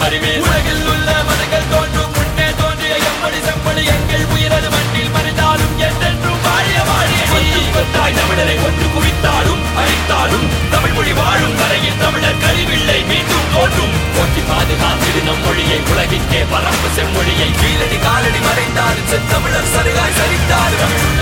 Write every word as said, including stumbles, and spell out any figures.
அறிவேன். உலகில் உள்ள மதங்கள் தோன்றும் முன்னே தோன்றிய எம்மொழி செம்மொழி எங்கள் உயிரது மண்ணில் மறைந்தாலும் என்றென்றும் வாழிய வாழிய கொத்தாய் தமிழரை ஒன்று குவித்தாலும் அழித்தாலும் தமிழ் மொழி வாழும் வரையில் தமிழர் கழிவில்லை மீண்டும் தோன்றும். போட்டி பாதுகாத்திடு நம் மொழியை உலகிற்கே பரப்பு செம்மொழியை. கீழடி காலடி மறைந்தாலும் செத்தமிழர் சருகாய் சரித்தாலும்